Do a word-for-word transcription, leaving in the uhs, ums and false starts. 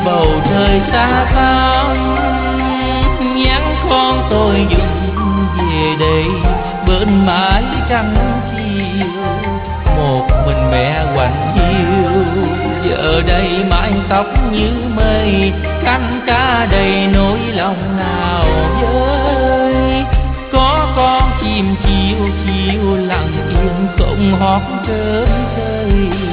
bầu trời xa xăm, nhắn con tôi dừng về đây bên mái trăng chiều. Một mình mẹ quạnh hiu, giờ đây mái tóc như mây, cánh cá đầy nỗi lòng nào vơi. Có con chim chiều chiều lặng yên không hót trên trời.